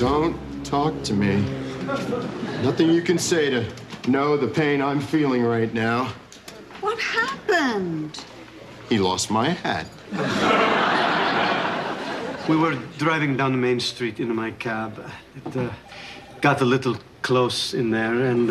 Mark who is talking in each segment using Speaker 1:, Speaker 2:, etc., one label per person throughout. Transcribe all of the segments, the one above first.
Speaker 1: Don't talk to me. Nothing you can say to know the pain I'm feeling right now.
Speaker 2: What happened?
Speaker 1: He lost my hat.
Speaker 3: We were driving down the main street in my cab. It got a little close in there, and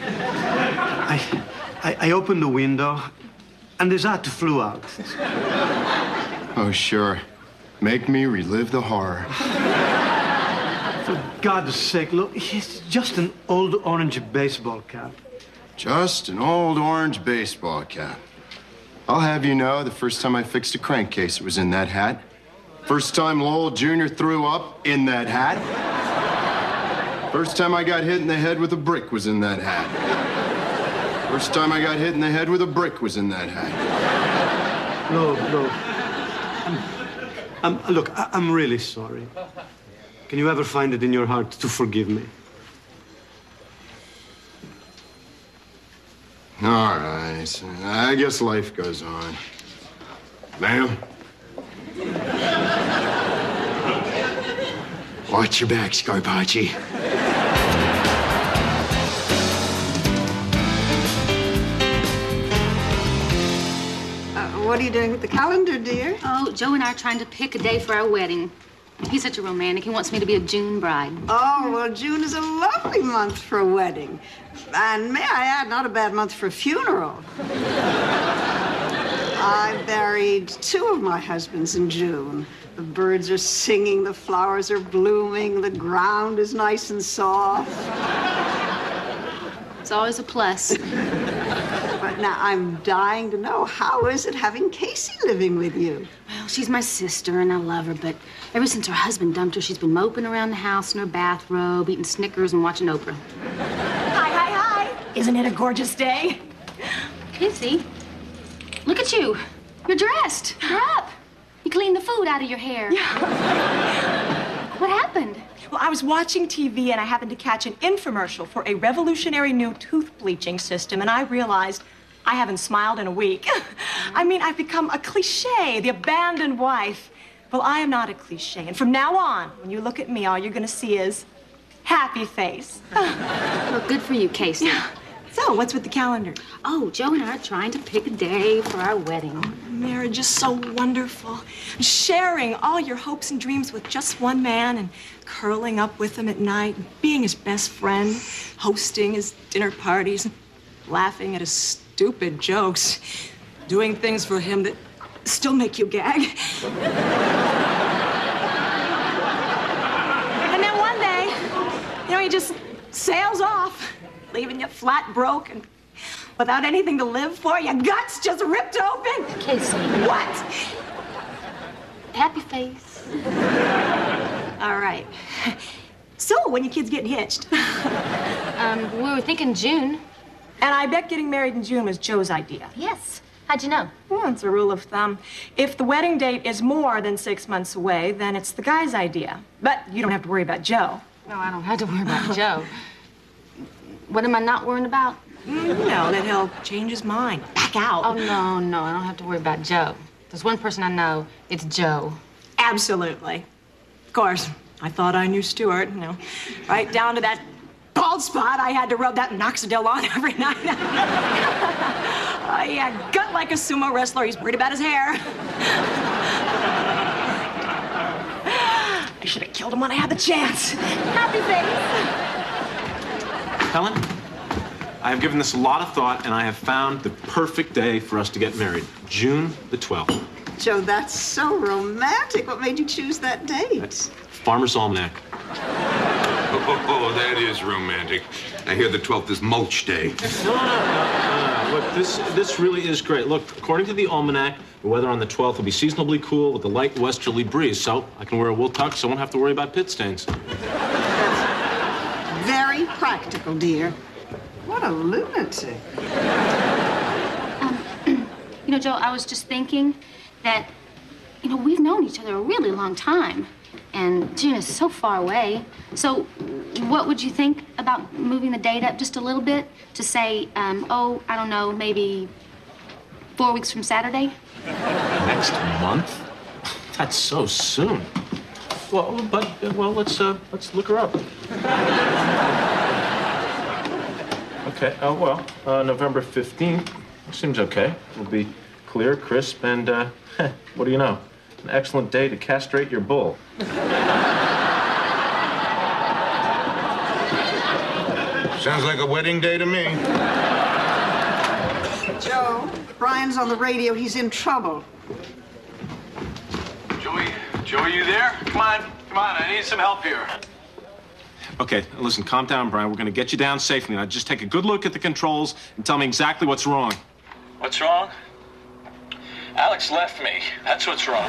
Speaker 3: I opened the window, and his hat flew out.
Speaker 1: Oh, sure. Make me relive the horror.
Speaker 3: For God's sake, look, it's just an old orange baseball cap.
Speaker 1: Just an old orange baseball cap. I'll have you know, the first time I fixed a crankcase, it was in that hat. First time Lowell Jr. threw up, in that hat. First time I got hit in the head with a brick was in that hat. First time I got hit in the head with a brick was in that hat.
Speaker 3: No. Look, I'm really sorry. Can you ever find it in your heart to forgive me?
Speaker 1: All right. I guess life goes on. Ma'am? Watch your back, Scarpacci.
Speaker 2: What are you doing with the calendar, dear?
Speaker 4: Oh, Joe and I are trying to pick a day for our wedding. He's such a romantic. He wants me to be a June bride.
Speaker 2: Oh, well, June is a lovely month for a wedding. And may I add, not a bad month for a funeral. I buried 2 of my husbands in June. The birds are singing, the flowers are blooming, the ground is nice and soft.
Speaker 4: It's always a plus.
Speaker 2: But now I'm dying to know, how is it having Casey living with you?
Speaker 4: Well, she's my sister, and I love her, but ever since her husband dumped her, she's been moping around the house in her bathrobe, eating Snickers and watching Oprah.
Speaker 5: Hi. Isn't it a gorgeous day?
Speaker 4: Casey, look at you. You're dressed. You're up. You cleaned the food out of your hair.
Speaker 5: Yeah.
Speaker 4: What happened?
Speaker 5: Well, I was watching TV, and I happened to catch an infomercial for a revolutionary new tooth bleaching system, and I realized I haven't smiled in a week. I mean, I've become a cliche, the abandoned wife. Well, I am not a cliche, and from now on, when you look at me, all you're gonna see is happy face.
Speaker 4: Well, good for you, Casey.
Speaker 5: Yeah. So, what's with the calendar?
Speaker 4: Oh, Joe and I are trying to pick a day for our wedding.
Speaker 5: Marriage is so wonderful. Sharing all your hopes and dreams with just one man and curling up with him at night, being his best friend, hosting his dinner parties, and laughing at his stupid jokes, doing things for him that still make you gag. And then one day, he just sails off, leaving you flat broke and without anything to live for, your guts just ripped open.
Speaker 4: Casey.
Speaker 5: What?
Speaker 4: Happy face.
Speaker 5: All right. So, when you kids getting hitched?
Speaker 4: We were thinking June.
Speaker 5: And I bet getting married in June was Joe's idea.
Speaker 4: Yes. How'd you know?
Speaker 5: Well, it's a rule of thumb. If the wedding date is more than 6 months away, then it's the guy's idea. But you don't have to worry about Joe.
Speaker 4: No, I don't have to worry about Joe. What am I not worrying about?
Speaker 5: That he'll change his mind, back out.
Speaker 4: Oh, no, I don't have to worry about Joe. There's one person I know, it's Joe.
Speaker 5: Absolutely. Of course, I thought I knew Stuart, right down to that bald spot I had to rub that minoxidil on every night. Oh, yeah, gut like a sumo wrestler. He's worried about his hair. I should have killed him when I had the chance. Happy face.
Speaker 6: Helen, I have given this a lot of thought, and I have found the perfect day for us to get married. June the 12th.
Speaker 2: Joe, that's so romantic. What made you choose that date?
Speaker 6: That's Farmer's Almanac.
Speaker 7: Oh, that is romantic. I hear the 12th is mulch day.
Speaker 6: No. Look, this really is great. Look, according to the Almanac, the weather on the 12th will be seasonably cool with a light westerly breeze, so I can wear a wool tux, so I won't have to worry about pit stains.
Speaker 2: That's very practical, dear. What a lunatic.
Speaker 4: Joe, I was just thinking that, we've known each other a really long time. And June is so far away. So what would you think about moving the date up just a little bit to say, I don't know, maybe 4 weeks from Saturday?
Speaker 6: Next month? That's so soon. Well, let's look her up. Okay. November 15th seems okay. It'll be clear, crisp, and what do you know? An excellent day to castrate your bull.
Speaker 7: Sounds like a wedding day to me.
Speaker 2: Joe, Brian's on the radio. He's in trouble.
Speaker 8: Joey, you there? Come on, I need some help here.
Speaker 6: Okay, listen, calm down, Brian. We're gonna get you down safely. Now, just take a good look at the controls and tell me exactly what's wrong.
Speaker 8: What's wrong? Alex left me. That's what's wrong.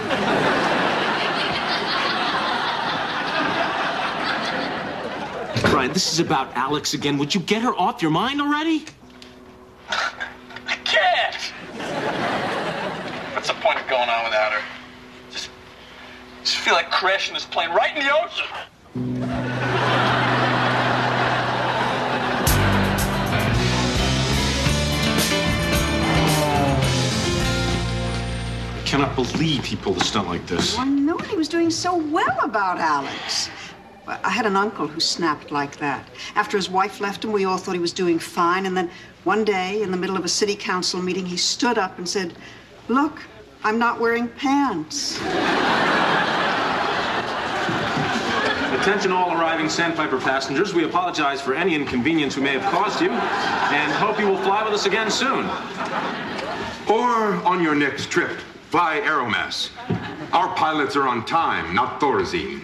Speaker 6: Brian, this is about Alex again. Would you get her off your mind already?
Speaker 8: I can't. What's the point of going on without her? Just feel like crashing this plane right in the ocean.
Speaker 6: I cannot believe he pulled a stunt like this.
Speaker 2: Well, nobody was doing so well about Alex. Well, I had an uncle who snapped like that. After his wife left him, we all thought he was doing fine. And then one day, in the middle of a city council meeting, he stood up and said, "Look, I'm not wearing pants."
Speaker 6: Attention all arriving Sandpiper passengers. We apologize for any inconvenience we may have caused you and hope you will fly with us again soon.
Speaker 7: Or on your next trip, fly Aeromass. Our pilots are on time, not Thorazine.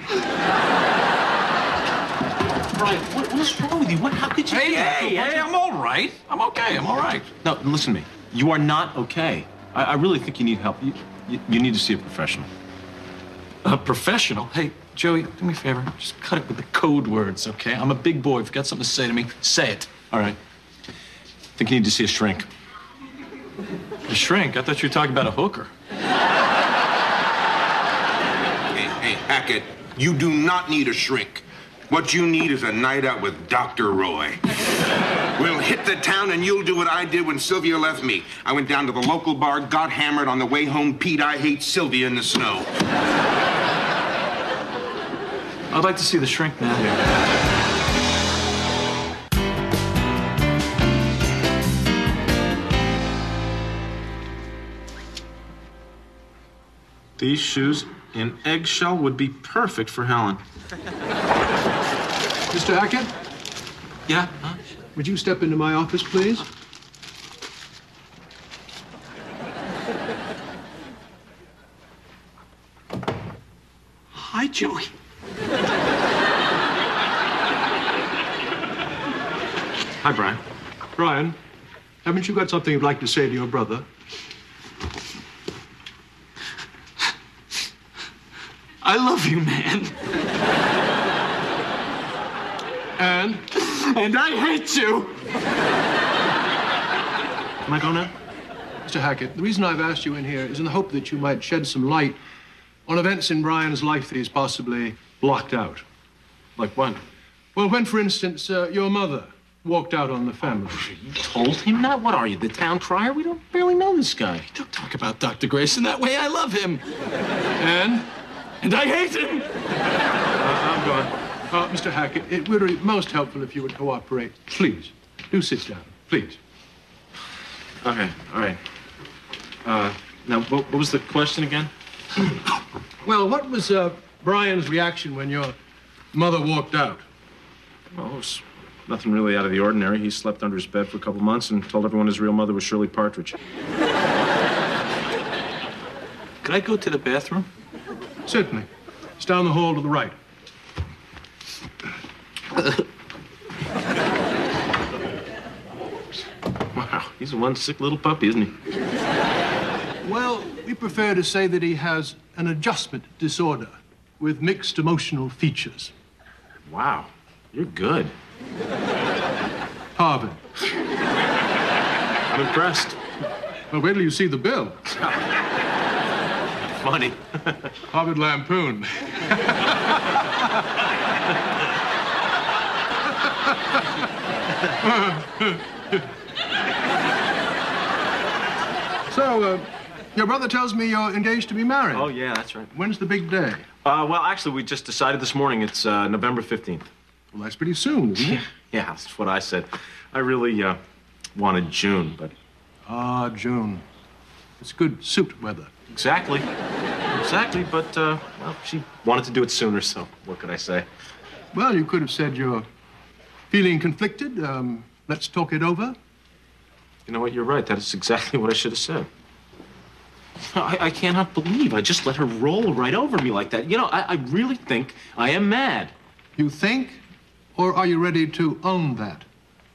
Speaker 6: Brian, what is wrong with you? How could you...
Speaker 8: Hey, I'm all right. I'm okay, I'm all right.
Speaker 6: No, listen to me. You are not okay. I really think you need help. You need to see a professional.
Speaker 8: A professional? Hey, Joey, do me a favor. Just cut it with the code words, okay? I'm a big boy. If you got something to say to me, say it.
Speaker 6: All right. I think you need to see a shrink.
Speaker 8: A shrink? I thought you were talking about a hooker.
Speaker 7: Hey, Hackett, you do not need a shrink. What you need is a night out with Dr. Roy. We'll hit the town and you'll do what I did when Sylvia left me. I went down to the local bar, got hammered on the way home. Pete, I hate Sylvia in the snow.
Speaker 8: I'd like to see the shrink now.
Speaker 6: These shoes in eggshell would be perfect for Helen.
Speaker 9: Mr. Hackett,
Speaker 8: Yeah? Huh?
Speaker 9: would you step into my office, please?
Speaker 8: Hi, Joey.
Speaker 6: Hi, Brian.
Speaker 9: Brian, haven't you got something you'd like to say to your brother?
Speaker 8: I love you, man.
Speaker 9: And?
Speaker 8: And I hate you.
Speaker 6: Can I go now?
Speaker 9: Mr. Hackett, the reason I've asked you in here is in the hope that you might shed some light on events in Brian's life that he's possibly blocked out.
Speaker 6: Like what?
Speaker 9: Well, when, for instance, your mother walked out on the family.
Speaker 6: You told him that? What are you, the town crier? We don't barely know this guy.
Speaker 8: Don't talk about Dr. Grayson that way. I love him.
Speaker 9: And
Speaker 8: I hate him.
Speaker 9: I'm gone. Mr. Hackett, it would be most helpful if you would cooperate. Please, do sit down, please.
Speaker 6: Okay, all right. Now, what was the question again?
Speaker 9: Well, what was Brian's reaction when your mother walked out?
Speaker 6: Well, it was nothing really out of the ordinary. He slept under his bed for a couple months and told everyone his real mother was Shirley Partridge.
Speaker 8: Could I go to the bathroom?
Speaker 9: Certainly. It's down the hall to the right.
Speaker 6: Wow, he's one sick little puppy, isn't he?
Speaker 9: Well, we prefer to say that he has an adjustment disorder with mixed emotional features.
Speaker 6: Wow, you're good.
Speaker 9: Harvard.
Speaker 6: I'm impressed.
Speaker 9: Well, wait till you see the bill.
Speaker 6: Funny.
Speaker 9: Harvard Lampoon. So, your brother tells me you're engaged to be married.
Speaker 6: Oh, yeah, that's right.
Speaker 9: When's the big day?
Speaker 6: Well, actually, we just decided this morning it's November 15th.
Speaker 9: Well, that's pretty soon, isn't it?
Speaker 6: Yeah, that's what I said. I really wanted June, but...
Speaker 9: Ah, June. It's good suit weather.
Speaker 6: Exactly. Exactly, but, well, she wanted to do it sooner, so what could I say?
Speaker 9: Well, you could have said you're feeling conflicted. Let's talk it over.
Speaker 6: You know what? You're right. That is exactly what I should have said. I cannot believe I just let her roll right over me like that. You know, I really think I am mad.
Speaker 9: You think? Or are you ready to own that?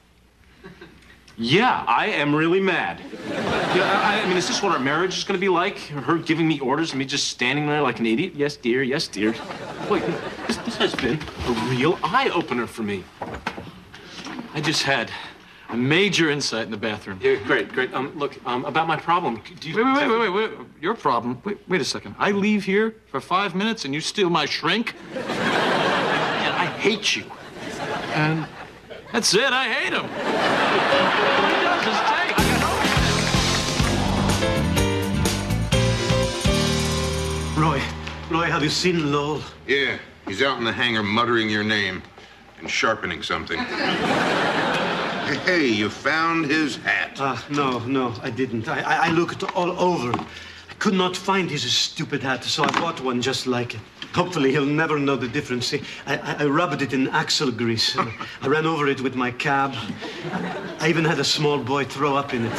Speaker 6: Yeah, I am really mad. Yeah, I mean, is this what our marriage is going to be like? Her giving me orders and me just standing there like an idiot? Yes, dear. Yes, dear. Wait, this has been a real eye-opener for me.
Speaker 8: I just had a major insight in the bathroom.
Speaker 6: Yeah, great. Look, about my problem. Do you...
Speaker 8: Wait. Your problem? Wait a second. I leave here for 5 minutes and you steal my shrink?
Speaker 6: Man, I hate you.
Speaker 9: And
Speaker 8: that's it. I hate him. All he does is take.
Speaker 3: Roy, have you seen Lowell?
Speaker 7: Yeah, he's out in the hangar muttering your name and sharpening something. Hey, you found his hat.
Speaker 3: No, I didn't. I looked all over. I could not find his stupid hat, so I bought one just like it. Hopefully, he'll never know the difference. See, I rubbed it in axle grease. I ran over it with my cab. I even had a small boy throw up in it.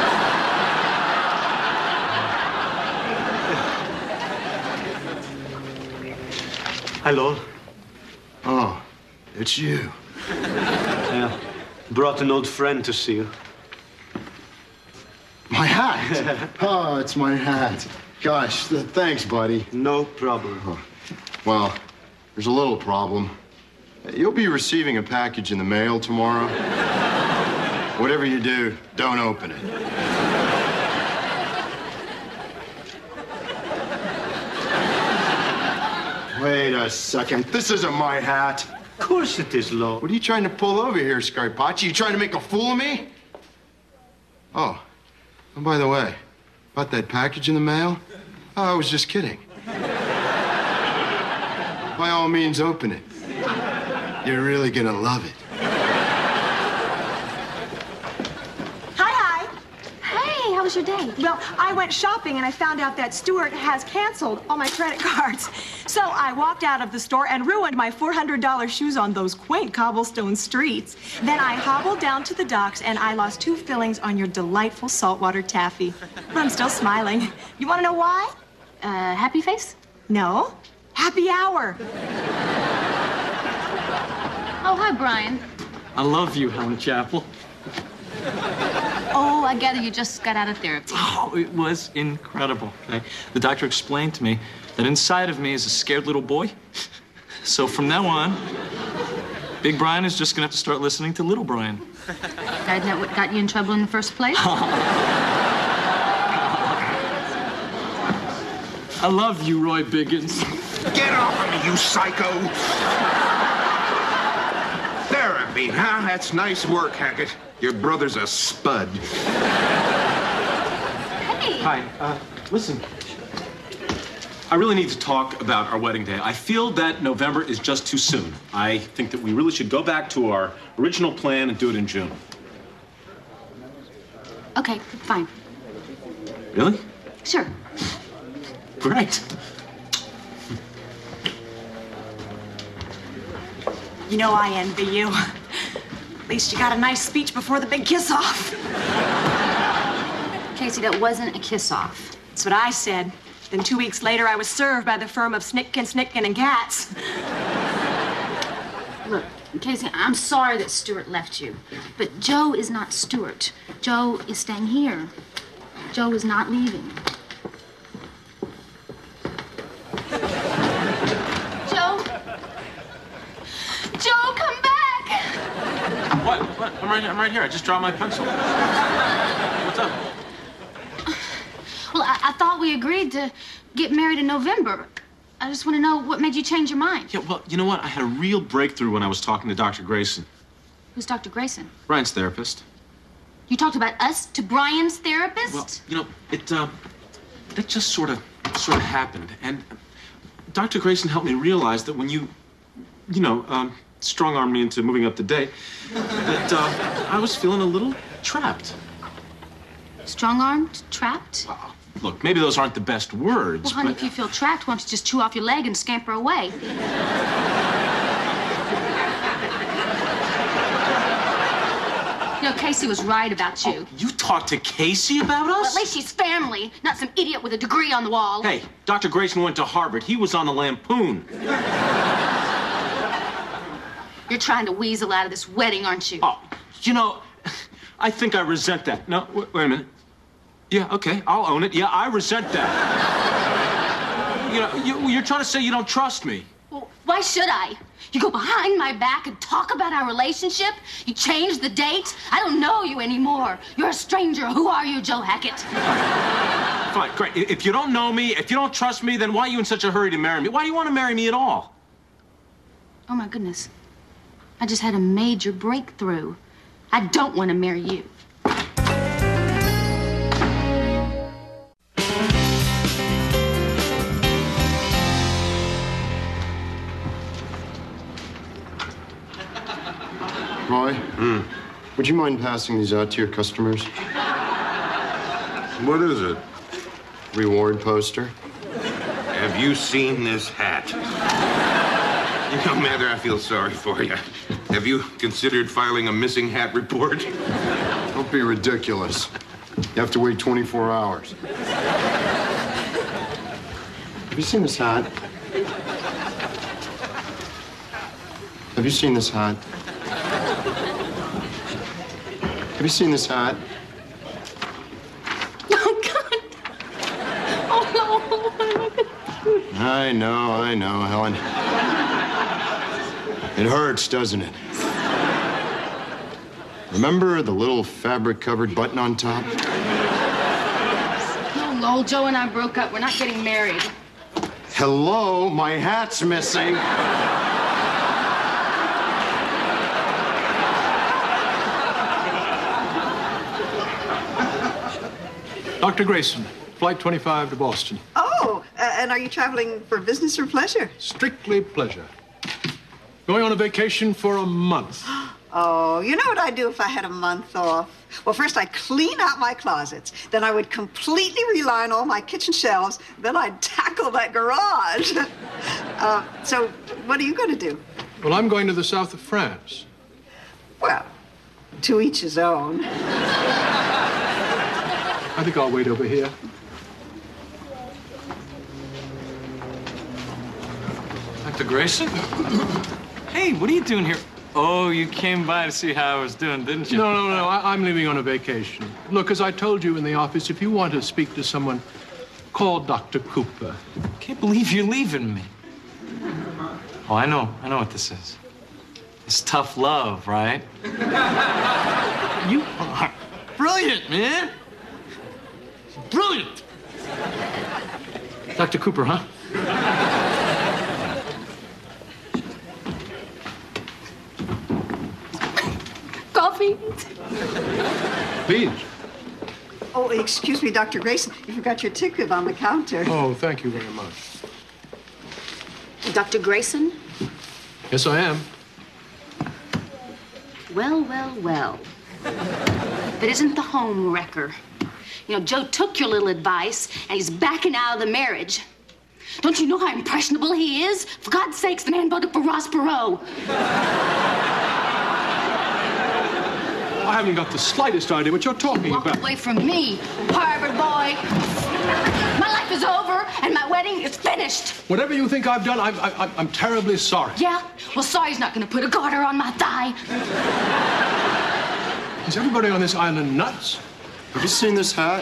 Speaker 3: Hello.
Speaker 1: Oh, it's you.
Speaker 3: Yeah. Brought an old friend to see you.
Speaker 1: My hat. Oh, it's my hat. Gosh, thanks, buddy.
Speaker 3: No problem.
Speaker 1: Oh. Well, there's a little problem. You'll be receiving a package in the mail tomorrow. Whatever you do, don't open it. Wait a second. This isn't my hat.
Speaker 3: Of course it is, Lowell.
Speaker 1: What are you trying to pull over here, Scarpacci? You trying to make a fool of me? Oh, and by the way, about that package in the mail? Oh, I was just kidding. By all means, open it. You're really gonna love it.
Speaker 5: Hi.
Speaker 4: Hey, how was your day?
Speaker 5: Well, I went shopping and I found out that Stuart has canceled all my credit cards. So I walked out of the store and ruined my $400 shoes on those quaint cobblestone streets. Then I hobbled down to the docks and I lost 2 fillings on your delightful saltwater taffy. But I'm still smiling. You want to know why?
Speaker 4: Happy face?
Speaker 5: No. Happy hour.
Speaker 4: Oh, hi, Brian.
Speaker 8: I love you, Helen Chapel.
Speaker 4: Oh, I gather you just got out of therapy.
Speaker 8: Oh, it was incredible. Okay? The doctor explained to me that inside of me is a scared little boy. So from now on, Big Brian is just gonna have to start listening to Little Brian.
Speaker 4: Isn't that what got you in trouble in the first place?
Speaker 8: I love you, Roy Biggins.
Speaker 7: Get off of me, you psycho! Therapy, huh? That's nice work, Hackett. Your brother's a spud.
Speaker 4: Hey.
Speaker 6: Hi, listen. I really need to talk about our wedding day. I feel that November is just too soon. I think that we really should go back to our original plan and do it in June.
Speaker 4: Okay, fine.
Speaker 6: Really?
Speaker 4: Sure.
Speaker 6: Great.
Speaker 5: You know I envy you. At least you got a nice speech before the big kiss-off.
Speaker 4: Casey, that wasn't a kiss-off.
Speaker 5: That's what I said. Then 2 weeks later, I was served by the firm of Snitkin, and Katz.
Speaker 4: Look, Casey, I'm sorry that Stuart left you. But Joe is not Stuart. Joe is staying here. Joe is not leaving. Joe? Joe, come back!
Speaker 6: What? I'm right here. I just dropped my pencil. What's up?
Speaker 4: Well, I thought we agreed to get married in November. I just want to know what made you change your mind.
Speaker 6: Yeah, well, you know what? I had a real breakthrough when I was talking to Dr. Grayson.
Speaker 4: Who's Dr. Grayson?
Speaker 6: Brian's therapist.
Speaker 4: You talked about us to Brian's therapist?
Speaker 6: Well, you know, it just sort of happened. And Dr. Grayson helped me realize that when you strong-armed me into moving up to date, that I was feeling a little trapped.
Speaker 4: Strong-armed? Trapped?
Speaker 6: Look, maybe those aren't the best words,
Speaker 4: Well, honey,
Speaker 6: but...
Speaker 4: if you feel trapped, why don't you just chew off your leg and scamper away? You know, Casey was right about you.
Speaker 6: Oh, you talked to Casey about us?
Speaker 4: Well, at least she's family, not some idiot with a degree on the wall.
Speaker 6: Hey, Dr. Grayson went to Harvard. He was on the Lampoon.
Speaker 4: You're trying to weasel out of this wedding, aren't you?
Speaker 6: Oh, you know, I think I resent that. No, wait a minute. Yeah, okay, I'll own it. Yeah, I resent that. You know, you're trying to say you don't trust me.
Speaker 4: Well, why should I? You go behind my back and talk about our relationship? You change the date? I don't know you anymore. You're a stranger. Who are you, Joe Hackett?
Speaker 6: Fine, great. If you don't know me, if you don't trust me, then why are you in such a hurry to marry me? Why do you want to marry me at all?
Speaker 4: Oh, my goodness. I just had a major breakthrough. I don't want to marry you.
Speaker 1: Roy, would you mind passing these out to your customers?
Speaker 7: What is it?
Speaker 1: Reward poster.
Speaker 7: Have you seen this hat? You know, Mather, I feel sorry for you. Have you considered filing a missing hat report?
Speaker 1: Don't be ridiculous. You have to wait 24 hours. Have you seen this hat? Have you seen this hat? Have you seen this hat?
Speaker 4: Oh, God. Oh, no.
Speaker 1: I know, Helen. It hurts, doesn't it? Remember the little fabric-covered button on top?
Speaker 4: No, Lowell, Joe and I broke up. We're not getting married.
Speaker 1: Hello, my hat's missing.
Speaker 9: Dr. Grayson, Flight 25 to Boston.
Speaker 2: Oh, and are you traveling for business or pleasure?
Speaker 9: Strictly pleasure. Going on a vacation for a month.
Speaker 2: Oh, you know what I'd do if I had a month off? Well, first I'd clean out my closets. Then I would completely reline all my kitchen shelves. Then I'd tackle that garage. So what are you going to do?
Speaker 9: Well, I'm going to the south of France.
Speaker 2: Well, to each his own.
Speaker 9: I think I'll wait over here.
Speaker 8: Dr. Grayson? Hey, what are you doing here? Oh, you came by to see how I was doing, didn't you?
Speaker 9: No. I'm leaving on a vacation. Look, as I told you in the office, if you want to speak to someone, call Dr. Cooper.
Speaker 8: Can't believe you're leaving me. Oh, I know what this is. It's tough love, right? You are brilliant, man. Brilliant. Dr. Cooper, huh?
Speaker 4: Coffee?
Speaker 9: Please.
Speaker 2: Oh, excuse me, Dr. Grayson. You forgot your ticket on the counter.
Speaker 9: Oh, thank you very much.
Speaker 4: Dr. Grayson?
Speaker 9: Yes, I am.
Speaker 4: Well. That isn't the home wrecker. You know, Joe took your little advice, and he's backing out of the marriage. Don't you know how impressionable he is? For God's sakes, the man voted for Ross Perot.
Speaker 9: I haven't got the slightest idea what you're talking
Speaker 4: Walk
Speaker 9: about.
Speaker 4: away from me, Harvard boy. My life is over, and my wedding is finished.
Speaker 9: Whatever you think I've done, I'm terribly sorry.
Speaker 4: Yeah? Well, sorry's not gonna put a garter on my thigh.
Speaker 9: Is everybody on this island nuts?
Speaker 1: Have you seen this hat?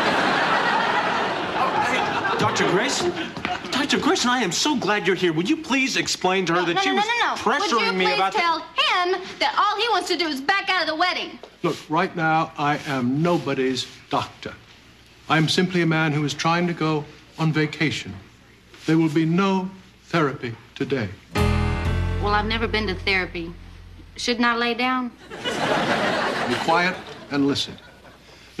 Speaker 6: Dr. Grayson? Dr. Grayson, I am so glad you're here. Would you please explain to her that she was pressuring me about...
Speaker 4: Would you please tell him that all he wants to do is back out of the wedding?
Speaker 9: Look, right now, I am nobody's doctor. I'm simply a man who is trying to go on vacation. There will be no therapy today.
Speaker 4: Well, I've never been to therapy. Shouldn't I lay down?
Speaker 9: Be quiet and listen. Now, he never said he wanted to walk away from the wedding.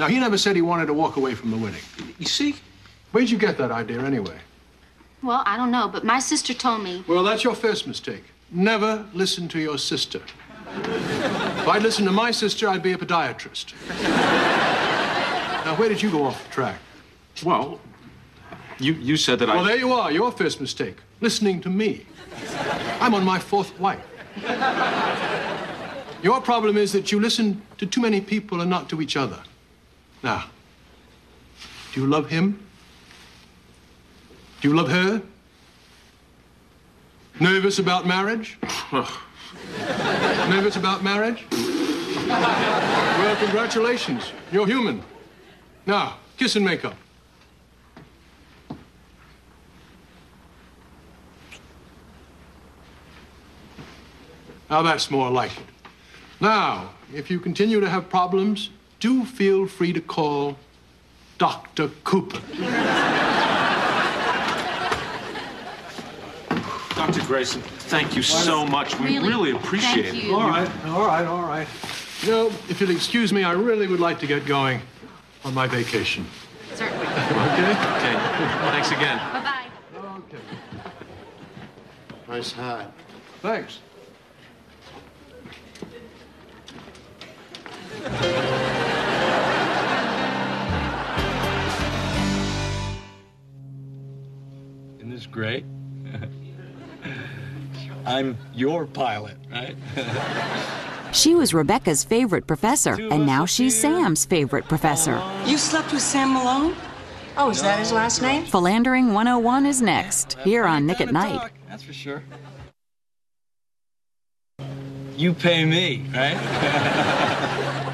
Speaker 6: You see?
Speaker 9: Where'd you get that idea, anyway?
Speaker 6: Well, I mean, it's just what our marriage is going to be like.
Speaker 9: Where'd you get that idea, anyway?
Speaker 4: Well, I don't know, but my sister told me.
Speaker 9: Well, that's your first mistake. Never listen to your sister. If I'd listened to my sister, I'd be a podiatrist. Now, where did you go off the track?
Speaker 6: Well, you said that
Speaker 9: Well, there you are, your first mistake. Listening to me. I'm on my fourth wife. Your problem is that you listen to too many people and not to each other. Now, do you love him? Do you love her? Nervous about marriage? Nervous about marriage? Well, congratulations. You're human. Now, kiss and make up. Now, that's more like it. Now, if you continue to have problems, do feel free to call Dr. Cooper.
Speaker 6: Dr. Grayson, thank you so much. We really appreciate it.
Speaker 9: All right. You know, if you'll excuse me, I really would like to get going on my vacation.
Speaker 4: Certainly.
Speaker 9: Okay?
Speaker 6: Okay. Thanks again.
Speaker 4: Bye-bye.
Speaker 9: Okay.
Speaker 1: Nice hat.
Speaker 9: Thanks.
Speaker 8: Isn't this great? I'm your pilot, right?
Speaker 10: She was Rebecca's favorite professor, and now she's Sam's favorite professor.
Speaker 11: You slept with Sam Malone? Oh, is that his last name?
Speaker 10: Philandering 101 is next, here on Nick at Night.
Speaker 8: That's for sure. You pay me, right?